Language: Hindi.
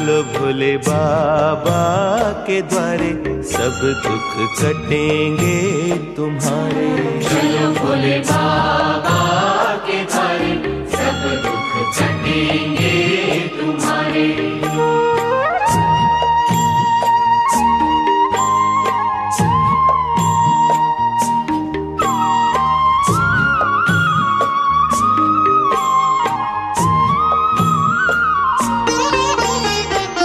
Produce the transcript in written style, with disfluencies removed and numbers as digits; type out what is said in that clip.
चलो भोले बाबा के द्वारे, सब दुख कटेंगे तुम्हारे। चलो भोले बाबा के द्वारे, सब दुख कटेंगे।